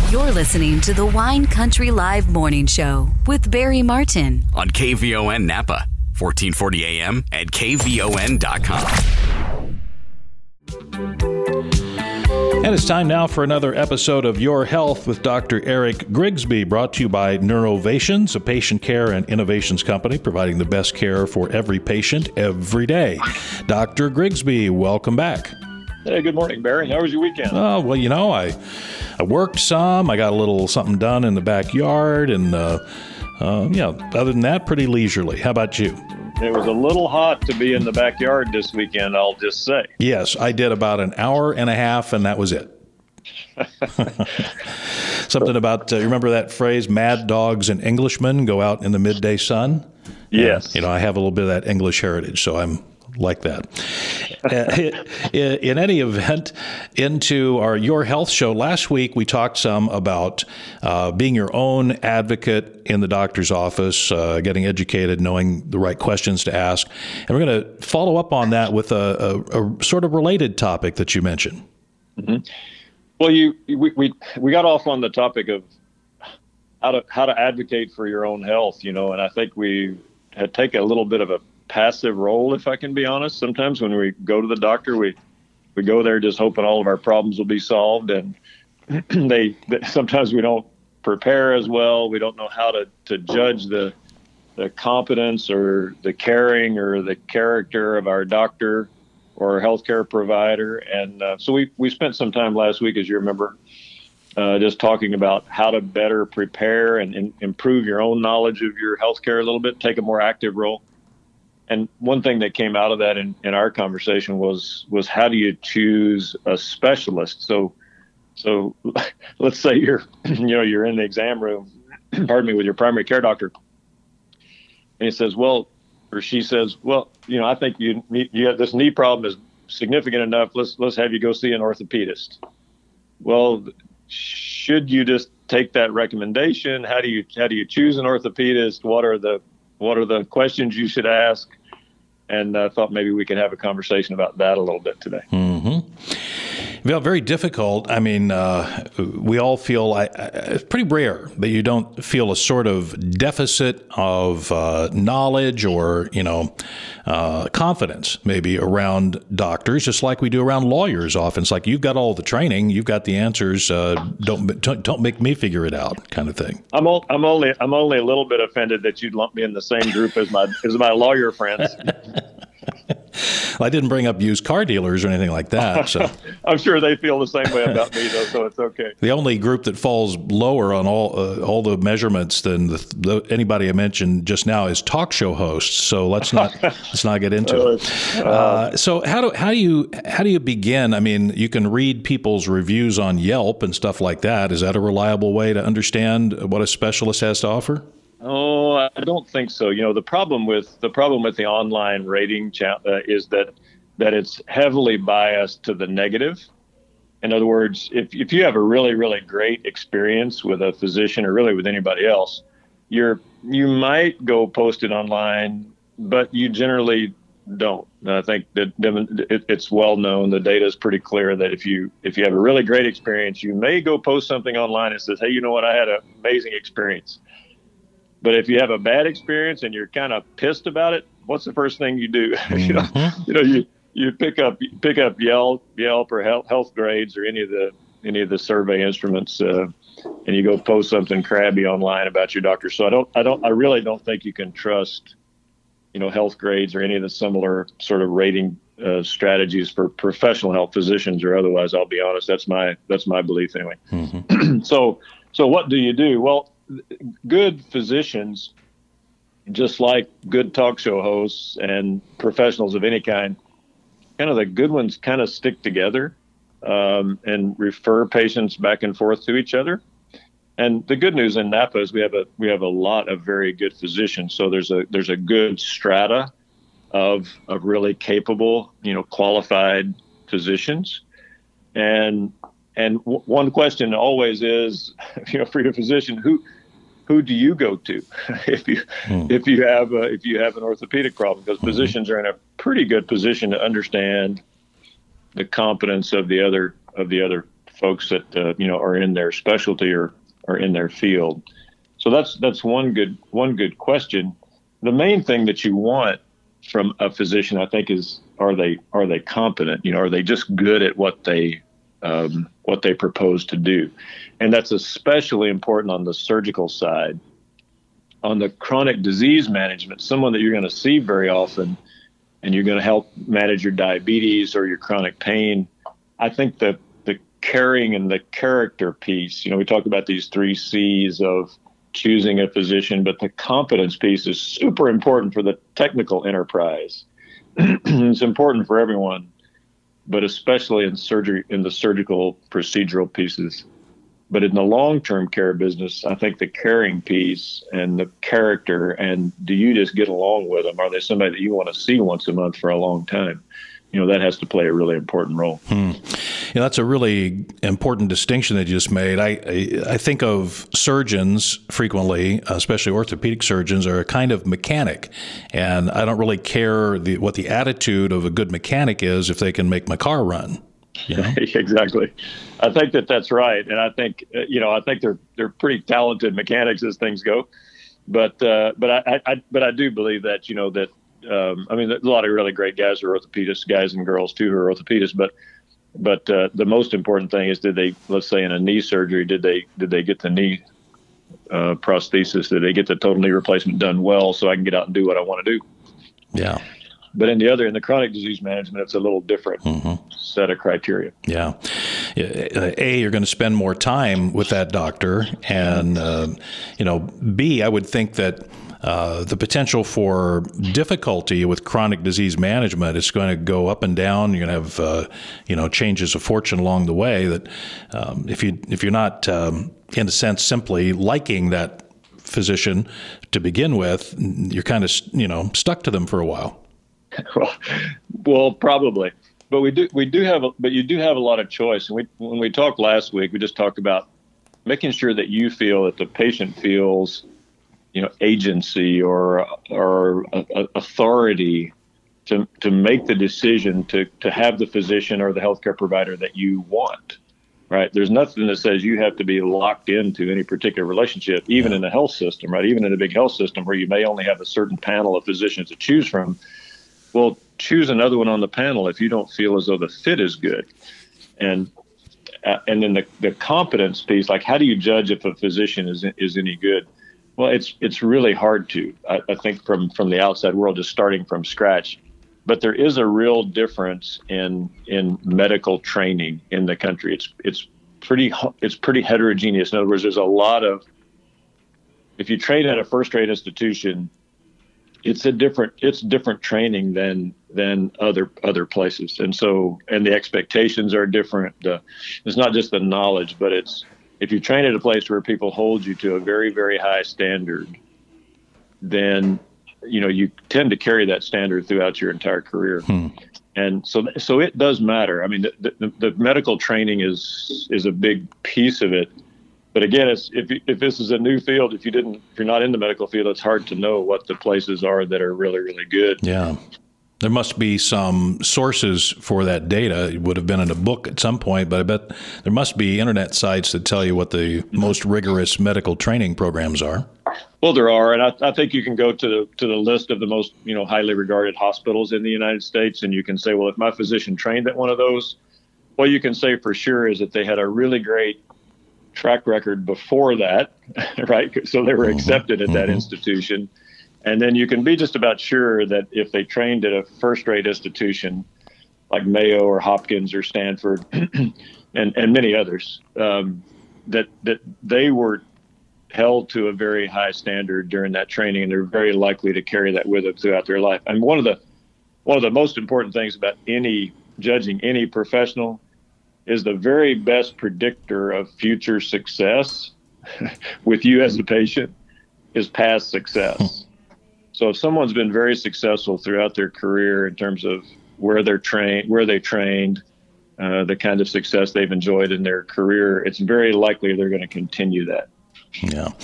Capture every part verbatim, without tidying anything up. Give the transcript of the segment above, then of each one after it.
You're listening to the Wine Country Live Morning Show with Barry Martin on K V O N Napa, fourteen forty A M and K V O N dot com. And it's time now for another episode of Your Health with Doctor Eric Grigsby, brought to you by Neurovations, a patient care and innovations company providing the best care for every patient every day. Doctor Grigsby, welcome back. Hey, good morning, Barry. How was your weekend? Oh, well, you know, I I worked some. I got a little something done in the backyard, and uh, uh, yeah, other than that, pretty leisurely. How about you? It was a little hot to be in the backyard this weekend, I'll just say. Yes, I did about an hour and a half, and that was it. Something about, uh, you remember that phrase, mad dogs and Englishmen go out in the midday sun? Yes. Uh, you know, I have a little bit of that English heritage, so I'm like that. uh, in any event, into our Your Health show, last week we talked some about uh, being your own advocate in the doctor's office, uh, getting educated, knowing the right questions to ask. And we're going to follow up on that with a, a, a sort of related topic that you mentioned. Mm-hmm. Well, you we, we we got off on the topic of how to how to advocate for your own health, you know, and I think we had taken a little bit of a passive role, if I can be honest. Sometimes when we go to the doctor, we we go there just hoping all of our problems will be solved, and they, they sometimes we don't prepare as well. We don't know how to, to judge the the competence or the caring or the character of our doctor or our healthcare provider. And uh, so we we spent some time last week, as you remember, uh, just talking about how to better prepare and, and improve your own knowledge of your healthcare a little bit, take a more active role. And one thing that came out of that in, in our conversation was was how do you choose a specialist? So, so let's say you're you know you're in the exam room, pardon me, with your primary care doctor, and he says, well, or she says, well, you know, I think you need, you have this knee problem is significant enough. Let's let's have you go see an orthopedist. Well, should you just take that recommendation? How do you how do you choose an orthopedist? What are the what are the questions you should ask? And I uh, thought maybe we could have a conversation about that a little bit today. Mm-hmm. Well, very difficult. I mean, uh, we all feel I, I, it's pretty rare that you don't feel a sort of deficit of uh, knowledge or, you know, uh, confidence maybe around doctors, just like we do around lawyers often. It's like, you've got all the training, you've got the answers. Uh, don't don't make me figure it out, kind of thing. I'm o- I'm only I'm only a little bit offended that you'd lump me in the same group as my as my lawyer friends. Well, I didn't bring up used car dealers or anything like that. So I'm sure they feel the same way about me, though, so it's okay. The only group that falls lower on all uh, all the measurements than the, the, anybody I mentioned just now is talk show hosts. So let's not let's not get into it. Uh, so how do how do you how do you begin? I mean, you can read people's reviews on Yelp and stuff like that. Is that a reliable way to understand what a specialist has to offer? Oh, I don't think so. You know, the problem with the problem with the online rating cha- uh, is that that it's heavily biased to the negative. In other words, if if you have a really, really great experience with a physician or really with anybody else, you're you might go post it online, but you generally don't. And I think that it, it's well known. The data is pretty clear that if you if you have a really great experience, you may go post something online that says, "Hey, you know what? I had an amazing experience." But if you have a bad experience and you're kind of pissed about it, what's the first thing you do? Mm-hmm. you know, you know, you, you pick up pick up Yelp, Yelp or Health, Health Grades or any of the any of the survey instruments, uh, and you go post something crabby online about your doctor. So I don't, I don't, I really don't think you can trust, you know, Health Grades or any of the similar sort of rating uh, strategies for professional health physicians or otherwise. I'll be honest, that's my that's my belief anyway. Mm-hmm. so so what do you do? Well, good physicians, just like good talk show hosts and professionals of any kind, kind of the good ones kind of stick together um, and refer patients back and forth to each other. And the good news in Napa is we have a we have a lot of very good physicians. So there's a there's a good strata of of really capable, you know, qualified physicians. And and w- one question always is, you know, for your physician, who who do you go to if you mm. if you have a, if you have an orthopedic problem? Because mm-hmm. physicians are in a pretty good position to understand the competence of the other of the other folks that uh, you know are in their specialty or or in their field. So that's that's one good one good question. The main thing that you want from a physician, I think, is are they are they competent? You know, are they just good at what they um, what they propose to do? And that's especially important on the surgical side. On the chronic disease management, someone that you're going to see very often, and you're going to help manage your diabetes or your chronic pain. I think the the caring and the character piece. You know, we talk about these three C's of choosing a physician, but the competence piece is super important for the technical enterprise. It's important for everyone, but especially in surgery, in the surgical procedural pieces. But in the long-term care business, I think the caring piece and the character, and do you just get along with them? Are they somebody that you want to see once a month for a long time? You know, that has to play a really important role. Hmm. Yeah, that's a really important distinction that you just made. I, I I think of surgeons frequently, especially orthopedic surgeons, are a kind of mechanic, and I don't really care the, what the attitude of a good mechanic is if they can make my car run. You know? Exactly. I think that that's right, and I think uh, you know I think they're they're pretty talented mechanics as things go, but uh, but I, I but I do believe that you know that. Um, I mean, there's a lot of really great guys who are orthopedists, guys and girls too who are orthopedists. But but uh, the most important thing is, did they, let's say in a knee surgery, did they did they get the knee uh, prosthesis? Did they get the total knee replacement done well, so I can get out and do what I want to do? Yeah. But in the other, in the chronic disease management, it's a little different mm-hmm. set of criteria. Yeah. A, you're going to spend more time with that doctor, and uh, you know, B, I would think that. Uh, the potential for difficulty with chronic disease management is going to go up and down. You're going to have, uh, you know, changes of fortune along the way. That um, if you if you're not, um, in a sense, simply liking that physician to begin with, you're kind of, you know, stuck to them for a while. Well, well, probably, but we do we do have, a, but you do have a lot of choice. And we when we talked last week, we just talked about making sure that you feel that the patient feels. You know, agency or or uh, authority to to make the decision to to have the physician or the healthcare provider that you want, right? There's nothing that says you have to be locked into any particular relationship, even in a health system, right? Even in a big health system where you may only have a certain panel of physicians to choose from. Well, choose another one on the panel if you don't feel as though the fit is good. And uh, and then the the competence piece, like how do you judge if a physician is is any good? Well, it's it's really hard to, I, I think, from, from the outside world, just starting from scratch. But there is a real difference in in medical training in the country. It's it's pretty it's pretty heterogeneous. In other words, there's a lot of, if you train at a first-rate institution, it's a different it's different training than than other other places. And so, and the expectations are different. Uh, it's not just the knowledge, but it's, if you train at a place where people hold you to a very, very high standard, then, you know, you tend to carry that standard throughout your entire career. Hmm. And so, so it does matter. I mean, the, the, the medical training is, is a big piece of it. But again, it's, if, if this is a new field, if you didn't, if you're not in the medical field, it's hard to know what the places are that are really, really good. Yeah. There must be some sources for that data. It would have been in a book at some point, but I bet there must be internet sites that tell you what the most rigorous medical training programs are. Well, there are, and I, I think you can go to the to the list of the most, you know, highly regarded hospitals in the United States, and you can say, well, if my physician trained at one of those, what you can say for sure is that they had a really great track record before that, right? So they were mm-hmm. accepted at mm-hmm. that institution. And then you can be just about sure that if they trained at a first-rate institution like Mayo or Hopkins or Stanford and, and many others, um, that that they were held to a very high standard during that training, and they're very likely to carry that with them throughout their life. And one of the one of the most important things about any judging any professional is the very best predictor of future success with you as a patient is past success. So if someone's been very successful throughout their career in terms of where they're trained, where they trained, uh, the kind of success they've enjoyed in their career, it's very likely they're going to continue that. Yeah.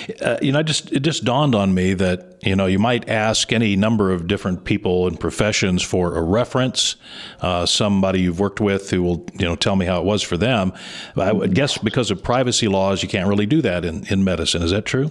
Uh, you know, just it just dawned on me that, you know, you might ask any number of different people and professions for a reference, uh, somebody you've worked with who will, you know, tell me how it was for them. I would guess because of privacy laws, you can't really do that in, in medicine. Is that true?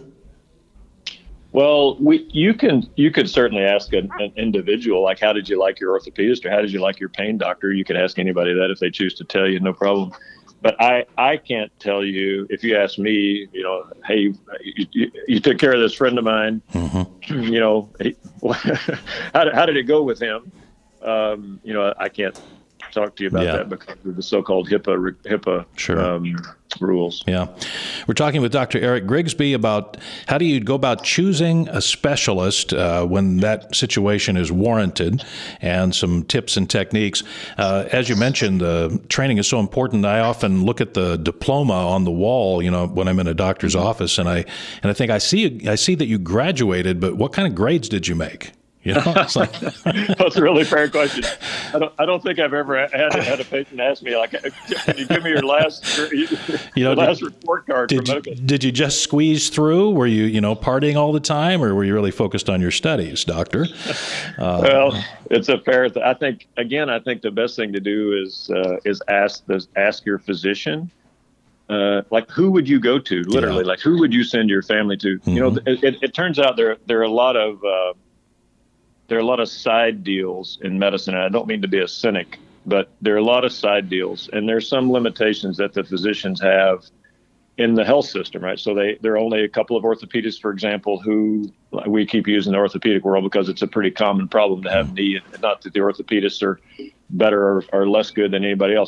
Well, we you can you could certainly ask an, an individual, like, how did you like your orthopedist, or how did you like your pain doctor? You could ask anybody that if they choose to tell you, no problem. But I, I can't tell you, if you ask me, you know, hey, you, you, you took care of this friend of mine, mm-hmm. you know, he, how, did, how did it go with him? Um, you know, I can't talk to you about yeah. that because of the so-called HIPAA HIPAA sure. um, rules. Yeah. We're talking with Doctor Eric Grigsby about how do you go about choosing a specialist uh, when that situation is warranted, and some tips and techniques. Uh, as you mentioned, the training is so important. I often look at the diploma on the wall, you know, when I'm in a doctor's office, and I and I think I see I see that you graduated, but what kind of grades did you make? You know, it's like that's a really fair question. I don't. I don't think I've ever had had a patient ask me, like, "Can you give me your last, you know, your last did, report card?" Did for you, medical? did you just squeeze through? Were you, you know, partying all the time, or were you really focused on your studies, doctor? Uh, well, it's a fair. Th- I think again, I think the best thing to do is uh, is ask the ask your physician. Uh, like, who would you go to? Literally, yeah. like, who would you send your family to? Mm-hmm. You know, it, it, it turns out there there are a lot of uh, There are a lot of side deals in medicine. And I don't mean to be a cynic, but there are a lot of side deals, and there's some limitations that the physicians have in the health system, right? So they, there are only a couple of orthopedists, for example, who we keep using the orthopedic world because it's a pretty common problem to have knee, and not that the orthopedists are better or, or less good than anybody else.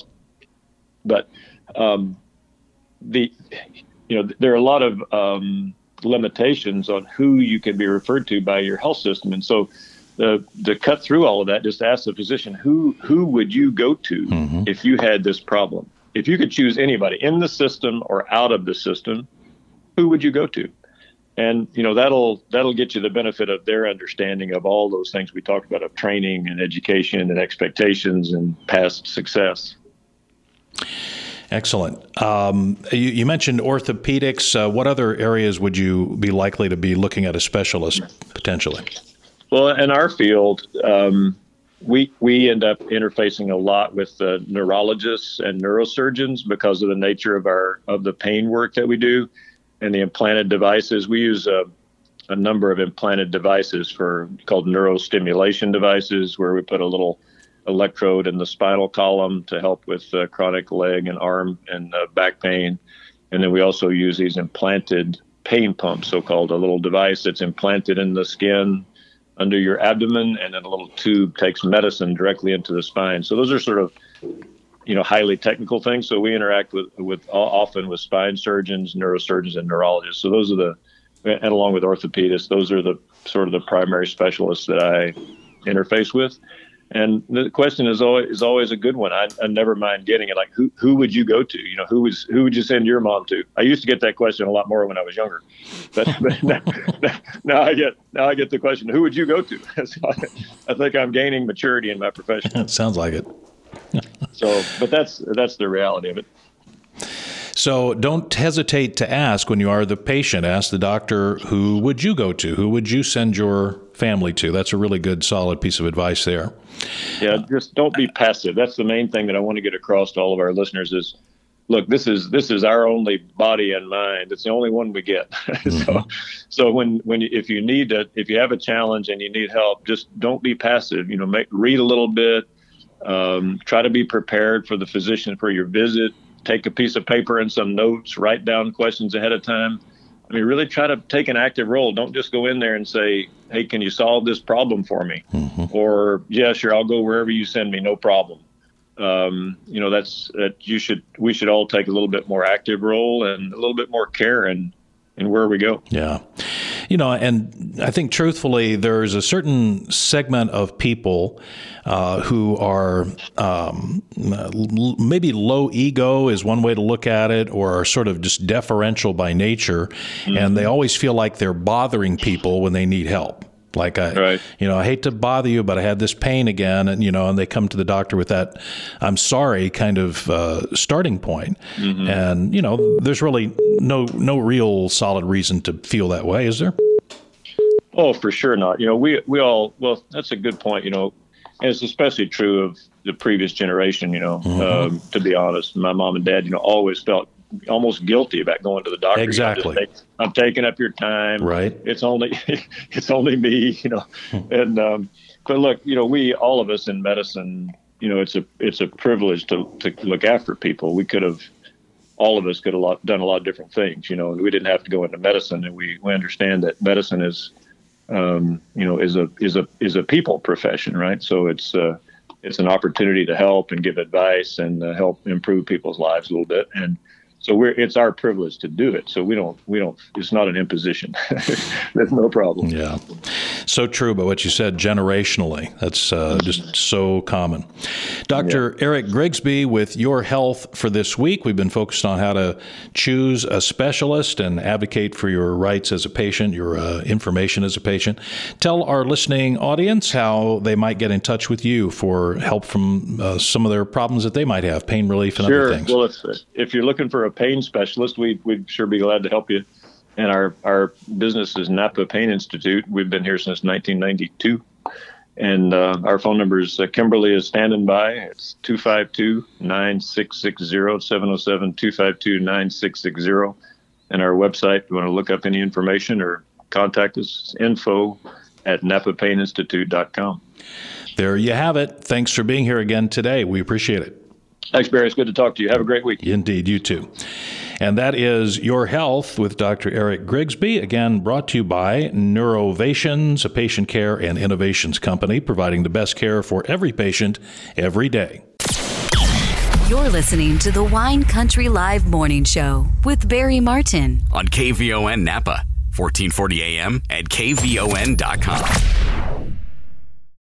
But um, the, you know, there are a lot of um, limitations on who you can be referred to by your health system. And so The, to cut through all of that, just ask the physician, who who would you go to mm-hmm. if you had this problem? If you could choose anybody in the system or out of the system, who would you go to? And, you know, that'll that'll get you the benefit of their understanding of all those things we talked about, of training and education and expectations and past success. Excellent. Um, you, you mentioned orthopedics. Uh, what other areas would you be likely to be looking at a specialist potentially? Well, in our field, um, we we end up interfacing a lot with the neurologists and neurosurgeons because of the nature of our of the pain work that we do, and the implanted devices. We use a, a number of implanted devices for called neurostimulation devices, where we put a little electrode in the spinal column to help with uh, chronic leg and arm and uh, back pain, and then we also use these implanted pain pumps, so-called, a little device that's implanted in the skin under your abdomen, and then a little tube takes medicine directly into the spine. So those are sort of, you know, highly technical things. So we interact with, with often with spine surgeons, neurosurgeons, and neurologists. So those are the, and along with orthopedists, those are the sort of the primary specialists that I interface with. And the question is always is always a good one. I, I never mind getting it. Like, who who would you go to? You know, who was who would you send your mom to? I used to get that question a lot more when I was younger, but, but now, now I get now I get the question, who would you go to? So I, I think I'm gaining maturity in my profession. It sounds like it. So, but that's that's the reality of it. So don't hesitate to ask when you are the patient. Ask the doctor, who would you go to? Who would you send your family to? That's a really good, solid piece of advice there. Yeah, just don't be passive. That's the main thing that I want to get across to all of our listeners is, look, this is this is our only body and mind. It's the only one we get. Mm-hmm. so, so when when you, if you need to, if you have a challenge and you need help, just don't be passive. You know, make read a little bit. Um, try to be prepared for the physician for your visit. Take a piece of paper and some notes. Write down questions ahead of time. I mean, really try to take an active role. Don't just go in there and say, hey, can you solve this problem for me? Mm-hmm. Or, yeah, sure, I'll go wherever you send me, no problem. Um, you know, that's that you should we should all take a little bit more active role and a little bit more care in, in where we go. Yeah. You know, and I think truthfully, there's a certain segment of people uh, who are um, l- maybe low ego is one way to look at it, or are sort of just deferential by nature, mm-hmm. and they always feel like they're bothering people when they need help. Like, I, right. you know, I hate to bother you, but I had this pain again. And, you know, and they come to the doctor with that, I'm sorry, kind of uh, starting point. Mm-hmm. And, you know, there's really no, no real solid reason to feel that way, is there? Oh, for sure not. You know, we, we all, well, that's a good point, you know, and it's especially true of the previous generation, you know, mm-hmm. um, to be honest. My mom and dad, you know, always felt almost guilty about going to the doctor. Exactly. You know, just, I'm taking up your time. Right. It's only, it's only me, you know, and, um, but look, you know, we, all of us in medicine, you know, it's a, it's a privilege to, to look after people. We could have, all of us could have lot, done a lot of different things, you know, and we didn't have to go into medicine, and we, we understand that medicine is, um, you know, is a, is a, is a people profession, right? So it's, uh, it's an opportunity to help and give advice and uh, help improve people's lives a little bit. And so we're, it's our privilege to do it. So we don't, we don't, it's not an imposition. There's no problem. Yeah. So true. But what you said, generationally, that's uh, just so common. Doctor Yeah. Eric Grigsby with Your Health for this week. We've been focused on how to choose a specialist and advocate for your rights as a patient, your uh, information as a patient. Tell our listening audience how they might get in touch with you for help from uh, some of their problems that they might have, pain relief and sure. other things. Well, if, if you're looking for a pain specialist, we, we'd sure be glad to help you. And our, our business is Napa Pain Institute. We've been here since nineteen ninety-two. And uh, our phone number is, uh, Kimberly is standing by. It's two five two, nine six six zero, seven oh seven, two five two, nine six six zero. And our website, if you want to look up any information or contact us, info at napa pain institute dot com. There you have it. Thanks for being here again today. We appreciate it. Thanks, Barry. It's good to talk to you. Have a great week. Indeed, you too. And that is Your Health with Doctor Eric Grigsby, again brought to you by Neurovations, a patient care and innovations company, providing the best care for every patient every day. You're listening to the Wine Country Live Morning Show with Barry Martin on K V O N Napa, fourteen forty A M and K V O N dot com.